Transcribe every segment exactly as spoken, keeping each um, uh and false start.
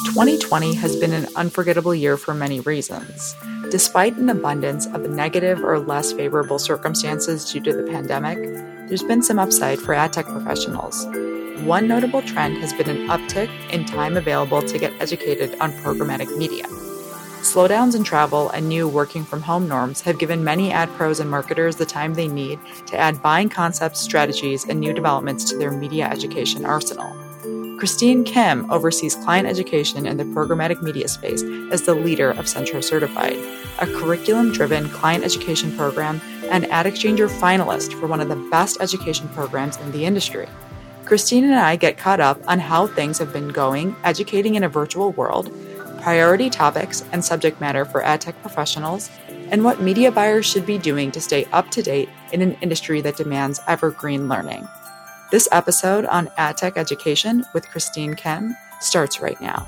twenty twenty has been an unforgettable year for many reasons. Despite an abundance of negative or less favorable circumstances due to the pandemic, there's been some upside for ad tech professionals. One notable trend has been an uptick in time available to get educated on programmatic media. Slowdowns in travel and new working from home norms have given many ad pros and marketers the time they need to add buying concepts, strategies, and new developments to their media education arsenal. Christine Kim oversees client education in the programmatic media space as the leader of Centro Certified, a curriculum-driven client education program and AdExchanger finalist for one of the best education programs in the industry. Christine and I get caught up on how things have been going, educating in a virtual world, priority topics and subject matter for ad tech professionals, and what media buyers should be doing to stay up to date in an industry that demands evergreen learning. This episode on ad tech education with Christine Kim starts right now.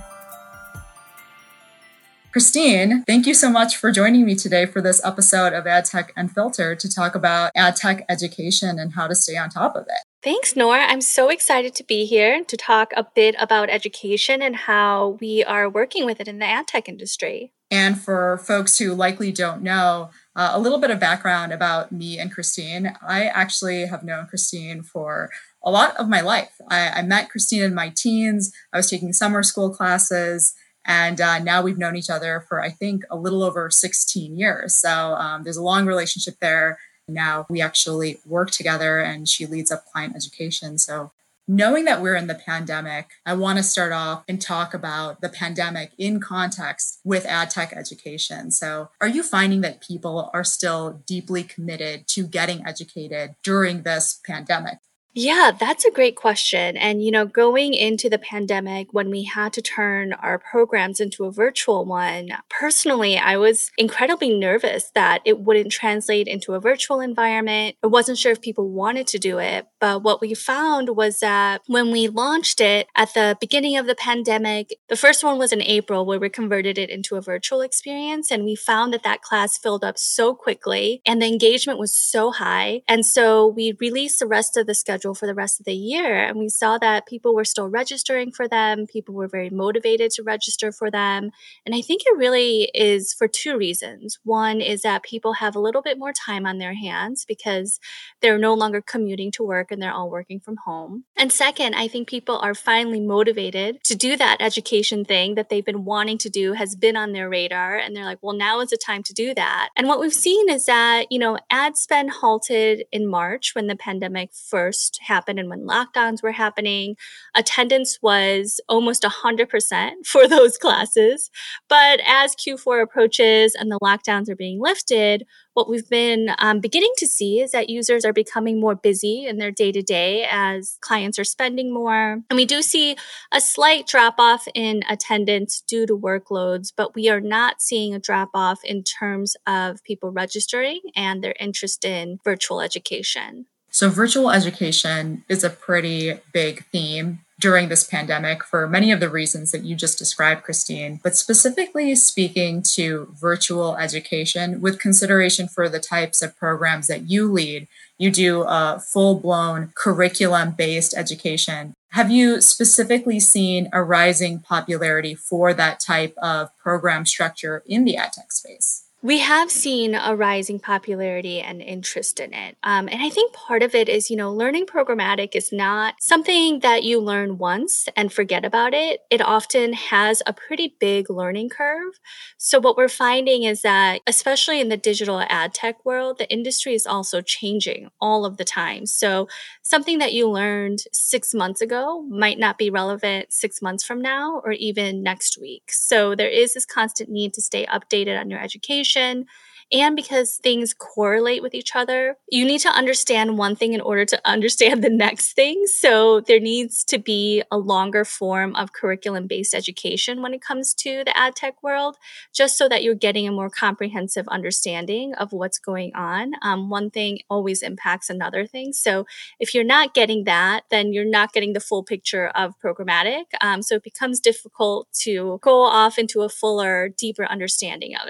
Christine, thank you so much for joining me today for this episode of Ad Tech Unfiltered to talk about ad tech education and how to stay on top of it. Thanks, Nora. I'm so excited to be here to talk a bit about education and how we are working with it in the ad tech industry. And for folks who likely don't know, uh, a little bit of background about me and Christine. I actually have known Christine for a lot of my life. I, I met Christine in my teens. I was taking summer school classes. And uh, now we've known each other for, I think, a little over sixteen years. So um, there's a long relationship there. Now we actually work together and she leads up client education. So knowing that we're in the pandemic, I want to start off and talk about the pandemic in context with ad tech education. So are you finding that people are still deeply committed to getting educated during this pandemic? Yeah, that's a great question. And, you know, going into the pandemic, when we had to turn our programs into a virtual one, personally, I was incredibly nervous that it wouldn't translate into a virtual environment. I wasn't sure if people wanted to do it. But what we found was that when we launched it at the beginning of the pandemic, the first one was in April where we converted it into a virtual experience. And we found that that class filled up so quickly and the engagement was so high. And so we released the rest of the schedule for the rest of the year. And we saw that people were still registering for them. People were very motivated to register for them. And I think it really is for two reasons. One is that people have a little bit more time on their hands because they're no longer commuting to work and they're all working from home. And second, I think people are finally motivated to do that education thing that they've been wanting to do, has been on their radar. And they're like, well, now is the time to do that. And what we've seen is that, you know, ad spend halted in March when the pandemic first happened and when lockdowns were happening. Attendance was almost one hundred percent for those classes. But as Q four approaches and the lockdowns are being lifted, what we've been um, beginning to see is that users are becoming more busy in their day-to-day as clients are spending more. And we do see a slight drop-off in attendance due to workloads, but we are not seeing a drop-off in terms of people registering and their interest in virtual education. So virtual education is a pretty big theme during this pandemic for many of the reasons that you just described, Christine, but specifically speaking to virtual education with consideration for the types of programs that you lead. You do a full-blown curriculum-based education. Have you specifically seen a rising popularity for that type of program structure in the ad tech space? We have seen a rising popularity and interest in it. Um, and I think part of it is, you know, learning programmatic is not something that you learn once and forget about it. It often has a pretty big learning curve. So what we're finding is that, especially in the digital ad tech world, the industry is also changing all of the time. So something that you learned six months ago might not be relevant six months from now or even next week. So there is this constant need to stay updated on your education. And because things correlate with each other, you need to understand one thing in order to understand the next thing. So there needs to be a longer form of curriculum-based education when it comes to the ad tech world, just so that you're getting a more comprehensive understanding of what's going on. Um, one thing always impacts another thing. So if you're not getting that, then you're not getting the full picture of programmatic. Um, so it becomes difficult to go off into a fuller, deeper understanding of it.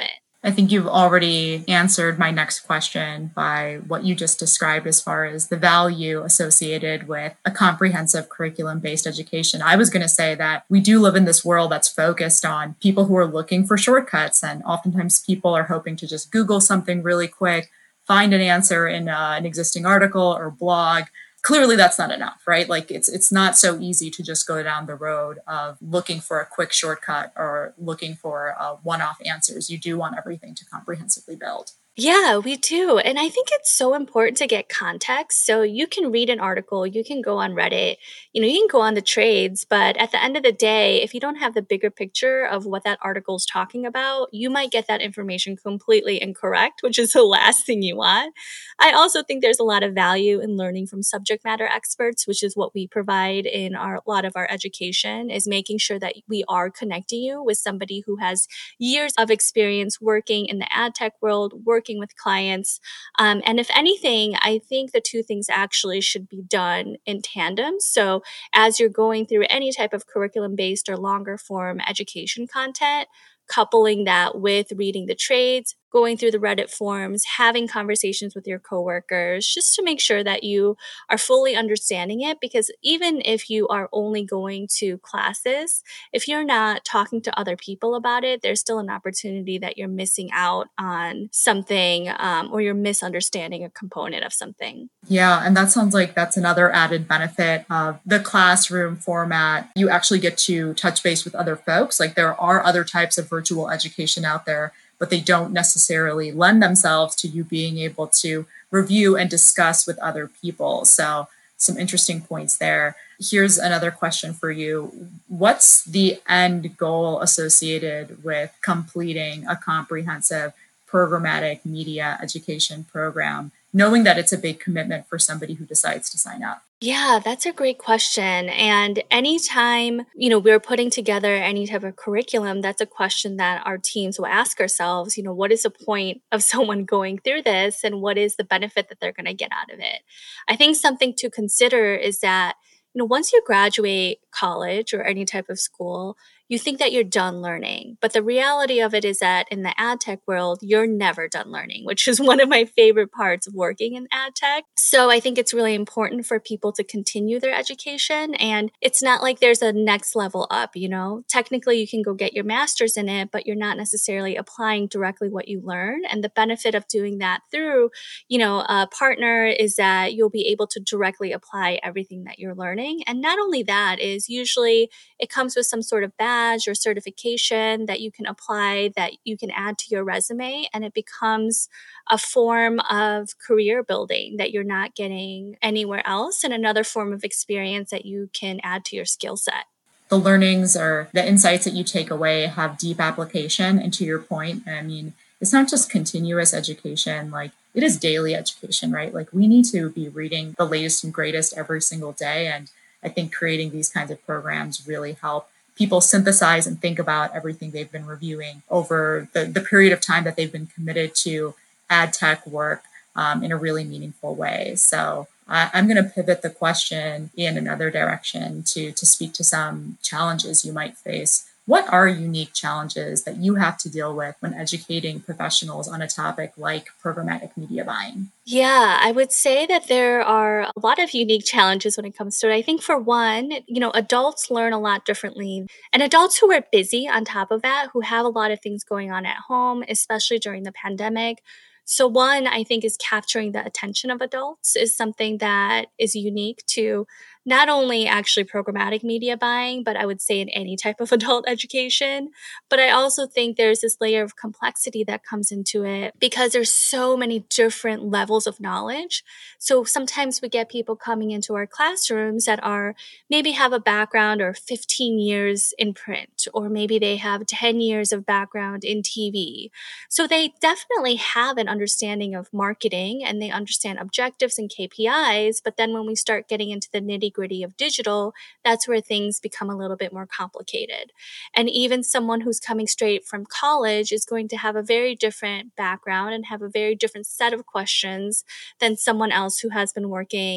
I think you've already answered my next question by what you just described as far as the value associated with a comprehensive curriculum-based education. I was going to say that we do live in this world that's focused on people who are looking for shortcuts, and oftentimes people are hoping to just Google something really quick, find an answer in uh, an existing article or blog. Clearly that's not enough, right? Like it's it's not so easy to just go down the road of looking for a quick shortcut or looking for uh, one-off answers. You do want everything to comprehensively build. Yeah, we do. And I think it's so important to get context. So you can read an article, you can go on Reddit, you know, you can go on the trades, but at the end of the day, if you don't have the bigger picture of what that article is talking about, you might get that information completely incorrect, which is the last thing you want. I also think there's a lot of value in learning from subject matter experts, which is what we provide in our, a lot of our education, is making sure that we are connecting you with somebody who has years of experience working in the ad tech world, working with clients. Um, and if anything, I think the two things actually should be done in tandem. So as you're going through any type of curriculum-based or longer form education content, coupling that with reading the trades, going through the Reddit forums, having conversations with your coworkers, just to make sure that you are fully understanding it. Because even if you are only going to classes, if you're not talking to other people about it, there's still an opportunity that you're missing out on something, um, or you're misunderstanding a component of something. Yeah, and that sounds like that's another added benefit of the classroom format. You actually get to touch base with other folks. Like there are other types of virtual education out there, but they don't necessarily lend themselves to you being able to review and discuss with other people. So some interesting points there. Here's another question for you. What's the end goal associated with completing a comprehensive programmatic media education program, knowing that it's a big commitment for somebody who decides to sign up? Yeah, that's a great question. And anytime, you know, we're putting together any type of curriculum, that's a question that our teams will ask ourselves, you know, what is the point of someone going through this and what is the benefit that they're going to get out of it? I think something to consider is that, you know, once you graduate college or any type of school, you think that you're done learning. But the reality of it is that in the ad tech world, you're never done learning, which is one of my favorite parts of working in ad tech. So I think it's really important for people to continue their education. And it's not like there's a next level up, you know, technically you can go get your master's in it, but you're not necessarily applying directly what you learn. And the benefit of doing that through, you know, a partner is that you'll be able to directly apply everything that you're learning. And not only that is usually it comes with some sort of badge or certification that you can apply, that you can add to your resume, and it becomes a form of career building that you're not getting anywhere else, and another form of experience that you can add to your skill set. The learnings or the insights that you take away have deep application. And to your point, I mean, it's not just continuous education, like it is daily education, right? Like we need to be reading the latest and greatest every single day. And I think creating these kinds of programs really help people synthesize and think about everything they've been reviewing over the, the period of time that they've been committed to ad tech work um, in a really meaningful way. So uh, I'm going to pivot the question in another direction to, to speak to some challenges you might face. What are unique challenges that you have to deal with when educating professionals on a topic like programmatic media buying? Yeah, I would say that there are a lot of unique challenges when it comes to it. I think for one, you know, adults learn a lot differently. And adults who are busy on top of that, who have a lot of things going on at home, especially during the pandemic. So one, I think, is capturing the attention of adults is something that is unique to not only actually programmatic media buying, but I would say in any type of adult education. But I also think there's this layer of complexity that comes into it because there's so many different levels of knowledge. So sometimes we get people coming into our classrooms that are maybe have a background or fifteen years in print, or maybe they have ten years of background in T V. So they definitely have an understanding of marketing and they understand objectives and K P Is. But then when we start getting into the nitty gritty of digital, that's where things become a little bit more complicated. And even someone who's coming straight from college is going to have a very different background and have a very different set of questions than someone else who has been working,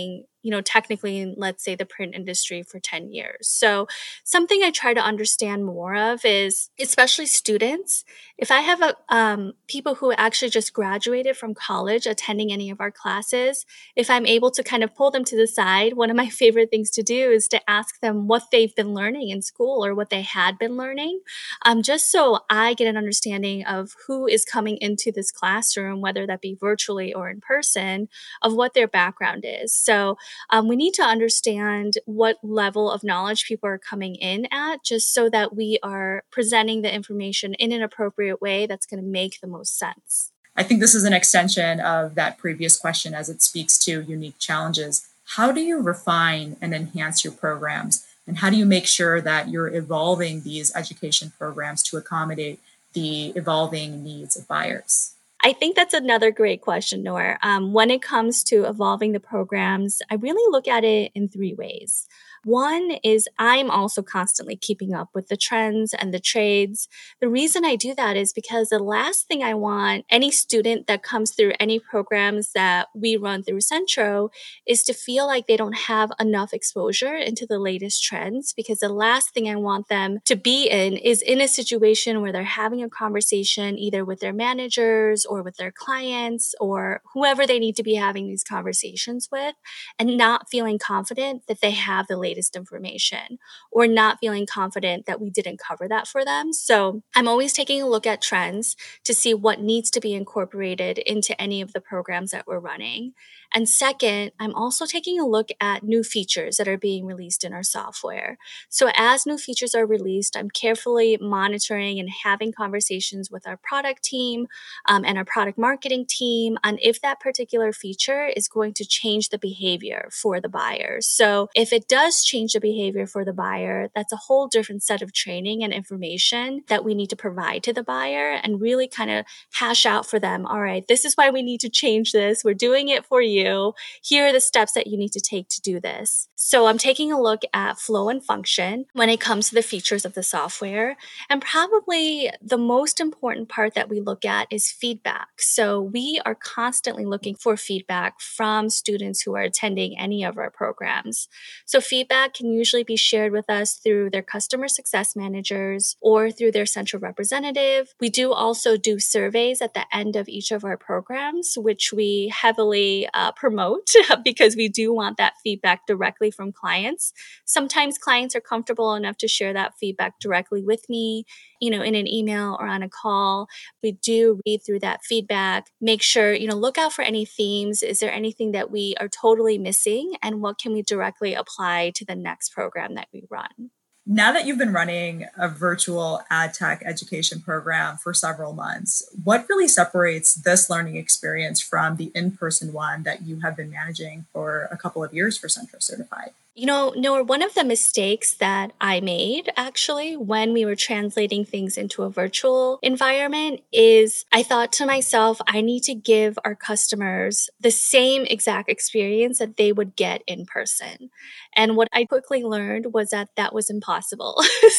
you know, technically in, let's say, the print industry for ten years. So something I try to understand more of is, especially students, if I have a, um, people who actually just graduated from college attending any of our classes, if I'm able to kind of pull them to the side, one of my favorite things to do is to ask them what they've been learning in school or what they had been learning, um, just so I get an understanding of who is coming into this classroom, whether that be virtually or in person, of what their background is. So um, we need to understand what level of knowledge people are coming in at, just so that we are presenting the information in an appropriate way that's going to make the most sense. I think this is an extension of that previous question as it speaks to unique challenges. How do you refine and enhance your programs? And how do you make sure that you're evolving these education programs to accommodate the evolving needs of buyers? I think that's another great question, Noor. Um, when it comes to evolving the programs, I really look at it in three ways. One is I'm also constantly keeping up with the trends and the trades. The reason I do that is because the last thing I want any student that comes through any programs that we run through Centro is to feel like they don't have enough exposure into the latest trends, because the last thing I want them to be in is in a situation where they're having a conversation either with their managers or with their clients or whoever they need to be having these conversations with, and not feeling confident that they have the latest information, or not feeling confident that we didn't cover that for them. So I'm always taking a look at trends to see what needs to be incorporated into any of the programs that we're running. And second, I'm also taking a look at new features that are being released in our software. So as new features are released, I'm carefully monitoring and having conversations with our product team um, and our product marketing team on if that particular feature is going to change the behavior for the buyers. So if it does change the behavior for the buyer, that's a whole different set of training and information that we need to provide to the buyer and really kind of hash out for them. All right, this is why we need to change this. We're doing it for you. Here are the steps that you need to take to do this. So I'm taking a look at flow and function when it comes to the features of the software. And probably the most important part that we look at is feedback. So we are constantly looking for feedback from students who are attending any of our programs. So feedback can usually be shared with us through their customer success managers or through their central representative. We do also do surveys at the end of each of our programs, which we heavily uh, promote because we do want that feedback directly from clients. Sometimes clients are comfortable enough to share that feedback directly with me, you know, in an email or on a call. We do read through that feedback, make sure, you know, look out for any themes. Is there anything that we are totally missing? And what can we directly apply to the next program that we run? Now that you've been running a virtual ad tech education program for several months, what really separates this learning experience from the in-person one that you have been managing for a couple of years for Centro Certified? You know, Noor, one of the mistakes that I made actually when we were translating things into a virtual environment is I thought to myself, I need to give our customers the same exact experience that they would get in person. And what I quickly learned was that that was impossible.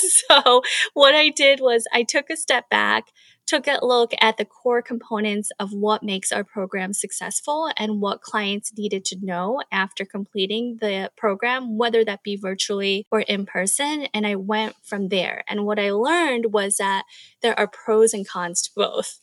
So what I did was I took a step back, took a look at the core components of what makes our program successful and what clients needed to know after completing the program, whether that be virtually or in person. And I went from there. And what I learned was that there are pros and cons to both.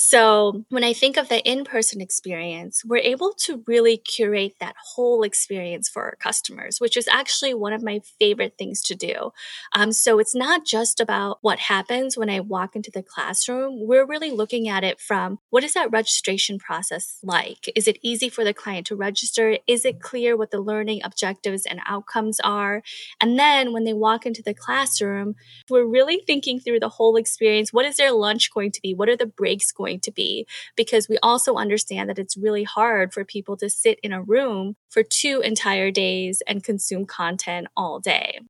So when I think of the in-person experience, we're able to really curate that whole experience for our customers, which is actually one of my favorite things to do. Um, so it's not just about what happens when I walk into the classroom. We're really looking at it from what is that registration process like? Is it easy for the client to register? Is it clear what the learning objectives and outcomes are? And then when they walk into the classroom, we're really thinking through the whole experience. What is their lunch going to be? What are the breaks going to be? Because we also understand that it's really hard for people to sit in a room for two entire days and consume content all day.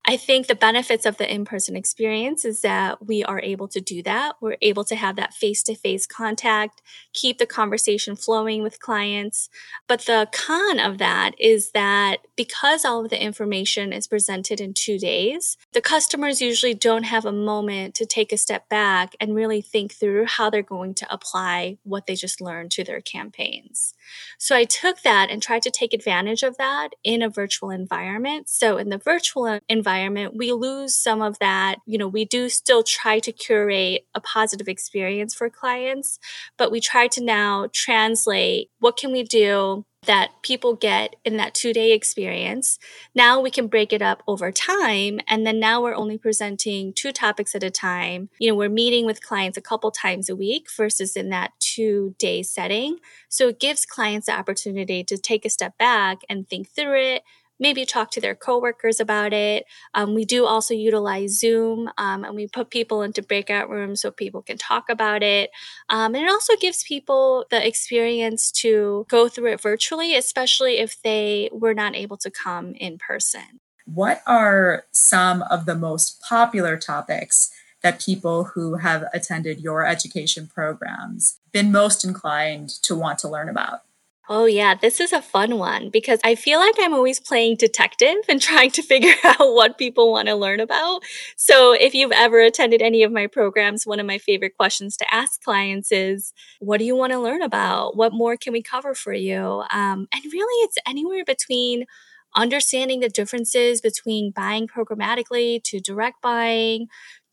I think the benefits of the in-person experience is that we are able to do that. We're able to have that face-to-face contact, keep the conversation flowing with clients. But the con of that is that because all of the information is presented in two days, the customers usually don't have a moment to take a step back and really think through how they're going to apply what they just learned to their campaigns. So I took that and tried to take advantage of that in a virtual environment. So in the virtual environment, we lose some of that. You know, we do still try to curate a positive experience for clients, but we try to now translate what can we do that people get in that two-day experience. Now we can break it up over time. And then now we're only presenting two topics at a time. You know, we're meeting with clients a couple times a week versus in that two-day setting. So it gives clients the opportunity to take a step back and think through it, maybe talk to their coworkers about it. Um, we do also utilize Zoom, um, and we put people into breakout rooms so people can talk about it. Um, and it also gives people the experience to go through it virtually, especially if they were not able to come in person. What are some of the most popular topics that people who have attended your education programs been most inclined to want to learn about? Oh, yeah, this is a fun one because I feel like I'm always playing detective and trying to figure out what people want to learn about. So, if you've ever attended any of my programs, one of my favorite questions to ask clients is, what do you want to learn about? What more can we cover for you? Um, and really, it's anywhere between understanding the differences between buying programmatically to direct buying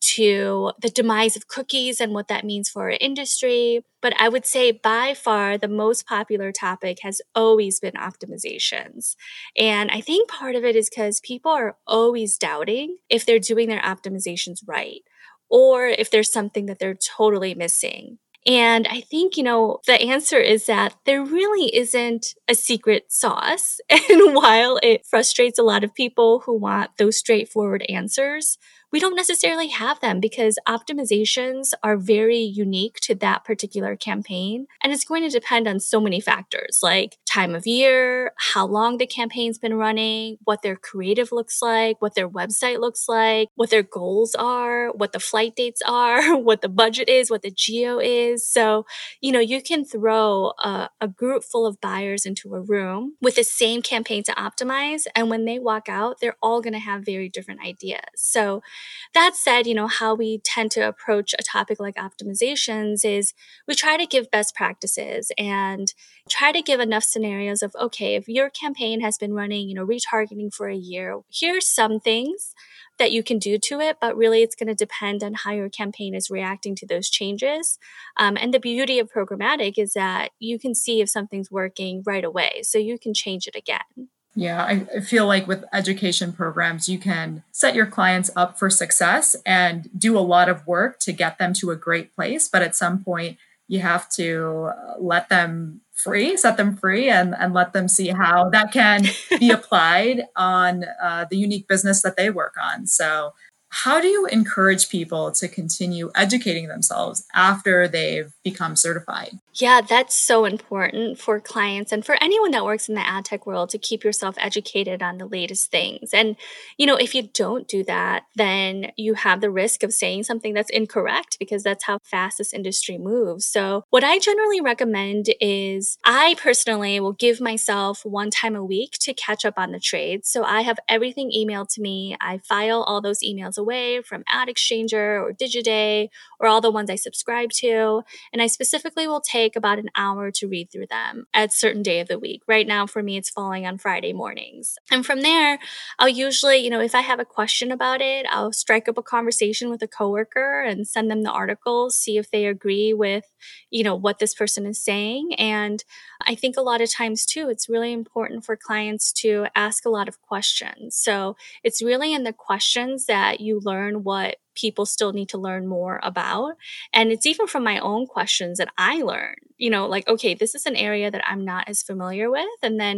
to the demise of cookies and what that means for our industry. But I would say by far the most popular topic has always been optimizations. And I think part of it is because people are always doubting if they're doing their optimizations right or if there's something that they're totally missing. And I think, you know, the answer is that there really isn't a secret sauce. And while it frustrates a lot of people who want those straightforward answers, we don't necessarily have them because optimizations are very unique to that particular campaign. And it's going to depend on so many factors like time of year, how long the campaign's been running, what their creative looks like, what their website looks like, what their goals are, what the flight dates are, what the budget is, what the geo is. So, you know, you can throw a, a group full of buyers into a room with the same campaign to optimize. And when they walk out, they're all going to have very different ideas. So that said, you know, how we tend to approach a topic like optimizations is we try to give best practices and try to give enough scenarios of, okay, if your campaign has been running, you know, retargeting for a year, here's some things that you can do to it, but really it's going to depend on how your campaign is reacting to those changes. Um, and the beauty of programmatic is that you can see if something's working right away, so you can change it again. Yeah, I I feel like with education programs, you can set your clients up for success and do a lot of work to get them to a great place. But at some point, you have to uh, let them free, set them free, and, and let them see how that can be applied on uh, the unique business that they work on. So, how do you encourage people to continue educating themselves after they've become certified? Yeah, that's so important for clients and for anyone that works in the ad tech world to keep yourself educated on the latest things. And, you know, if you don't do that, then you have the risk of saying something that's incorrect because that's how fast this industry moves. So what I generally recommend is I personally will give myself one time a week to catch up on the trades. So I have everything emailed to me. I file all those emails away from Ad Exchanger or Digiday or all the ones I subscribe to. And I specifically will take about an hour to read through them at a certain day of the week. Right now, for me, it's falling on Friday mornings. And from there, I'll usually, you know, if I have a question about it, I'll strike up a conversation with a coworker and send them the articles, see if they agree with, you know, what this person is saying. And I think a lot of times too, it's really important for clients to ask a lot of questions. So it's really in the questions that you learn what people still need to learn more about. And it's even from my own questions that I learn, you know, like, okay, this is an area that I'm not as familiar with. And then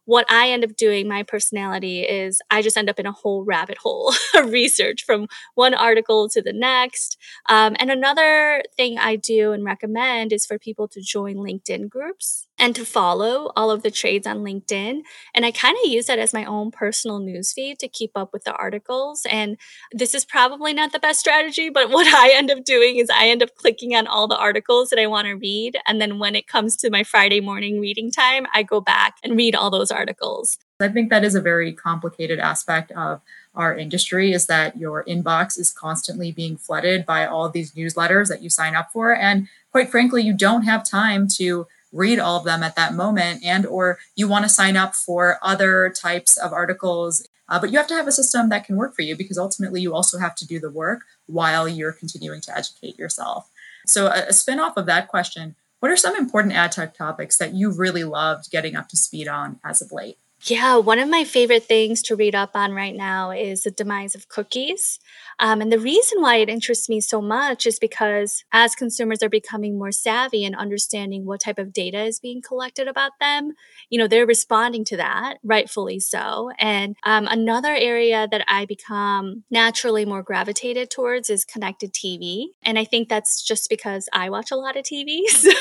what I end up doing, my personality is I just end up in a whole rabbit hole of research from one article to the next. Um, and another thing I do and recommend is for people to join LinkedIn groups and to follow all of the trades on LinkedIn. And I kind of use that as my own personal newsfeed to keep up with the articles. And this is probably not the best strategy, but what I end up doing is I end up clicking on all the articles that I want to read. And then when it comes to my Friday morning reading time, I go back and read all those articles. I think that is a very complicated aspect of our industry, is that your inbox is constantly being flooded by all of these newsletters that you sign up for. And quite frankly, you don't have time to read all of them at that moment, and or you want to sign up for other types of articles. Uh, but you have to have a system that can work for you, because ultimately you also have to do the work while you're continuing to educate yourself. So a, a spin-off of that question, what are some important ad tech topics that you really loved getting up to speed on as of late? Yeah, one of my favorite things to read up on right now is the demise of cookies. Um, and the reason why it interests me so much is because as consumers are becoming more savvy and understanding what type of data is being collected about them, you know, they're responding to that, rightfully so. And um, another area that I become naturally more gravitated towards is connected T V. And I think that's just because I watch a lot of T V. So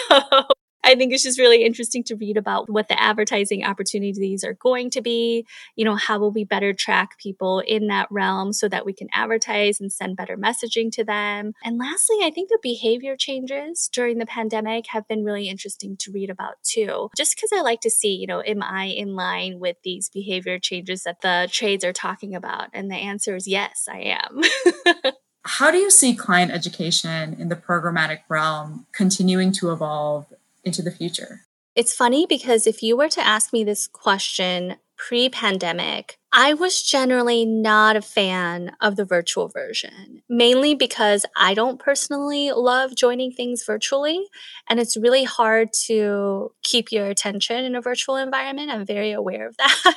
I think it's just really interesting to read about what the advertising opportunities are going to be. You know, how will we better track people in that realm so that we can advertise and send better messaging to them? And lastly, I think the behavior changes during the pandemic have been really interesting to read about too. Just because I like to see, you know, am I in line with these behavior changes that the trades are talking about? And the answer is yes, I am. How do you see client education in the programmatic realm continuing to evolve into the future? It's funny because if you were to ask me this question pre-pandemic, I was generally not a fan of the virtual version, mainly because I don't personally love joining things virtually, and it's really hard to keep your attention in a virtual environment. I'm very aware of that.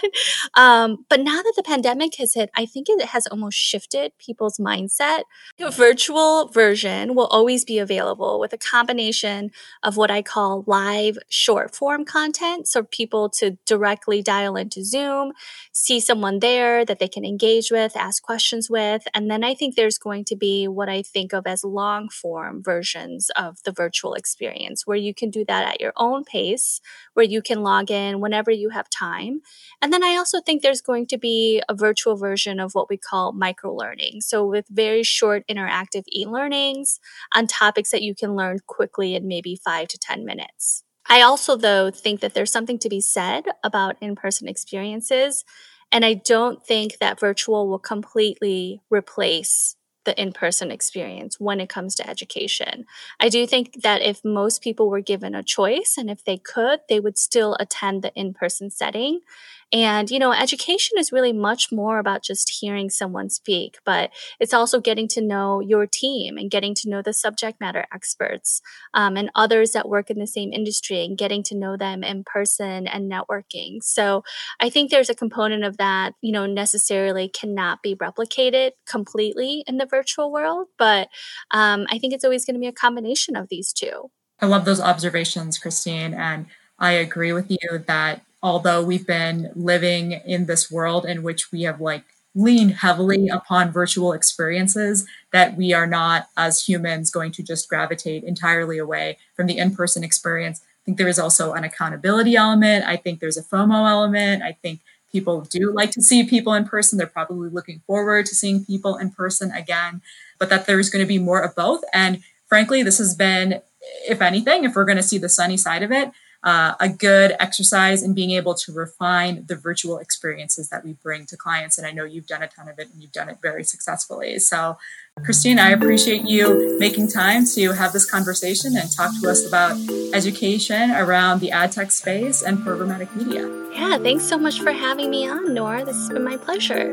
um, but now that the pandemic has hit, I think it has almost shifted people's mindset. The virtual version will always be available with a combination of what I call live short form content, so people to directly dial into Zoom, see someone there that they can engage with, ask questions with. And then I think there's going to be what I think of as long form versions of the virtual experience, where you can do that at your own pace, where you can log in whenever you have time. And then I also think there's going to be a virtual version of what we call micro learning. So with very short interactive e-learnings on topics that you can learn quickly in maybe five to ten minutes. I also, though, think that there's something to be said about in-person experiences. And I don't think that virtual will completely replace the in-person experience when it comes to education. I do think that if most people were given a choice, and if they could, they would still attend the in-person setting. And, you know, education is really much more about just hearing someone speak, but it's also getting to know your team and getting to know the subject matter experts um, and others that work in the same industry, and getting to know them in person and networking. So I think there's a component of that, you know, necessarily cannot be replicated completely in the virtual world, but um, I think it's always going to be a combination of these two. I love those observations, Christine. And I agree with you that although we've been living in this world in which we have like leaned heavily upon virtual experiences, that we are not, as humans, going to just gravitate entirely away from the in-person experience. I think there is also an accountability element. I think there's a FOMO element. I think people do like to see people in person. They're probably looking forward to seeing people in person again, but that there's going to be more of both. And frankly, this has been, if anything, if we're going to see the sunny side of it, Uh, a good exercise in being able to refine the virtual experiences that we bring to clients. And I know you've done a ton of it, and you've done it very successfully. So, Christine, I appreciate you making time to have this conversation and talk to us about education around the ad tech space and programmatic media. Yeah, thanks so much for having me on, Nora. This has been my pleasure.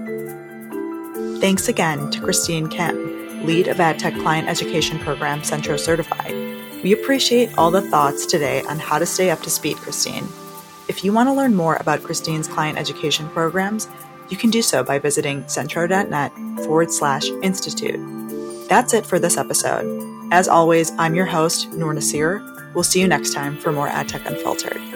Thanks again to Christine Kim, lead of Ad Tech Client Education Program, Centro Certified. We appreciate all the thoughts today on how to stay up to speed, Christine. If you want to learn more about Christine's client education programs, you can do so by visiting centro.net forward slash institute. That's it for this episode. As always, I'm your host, Noor Nasir. We'll see you next time for more AdTech Unfiltered.